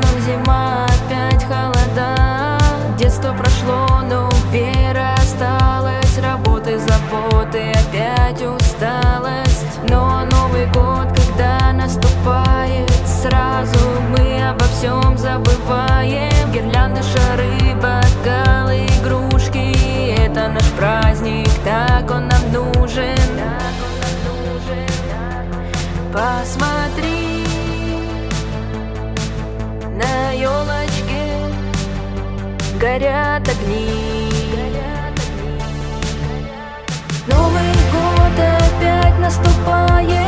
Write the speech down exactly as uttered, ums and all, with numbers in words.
окнах зима, опять холода. Детство прошло, но вера осталась. Работы, заботы, опять усталость. Но Новый год, когда наступает, сразу мы обо всем забываем. Гирлянды, шары, бокалы, игрушки — это наш праздник, так он нам нужен. Посмотри, на елочке горят огни. Новый год опять наступает.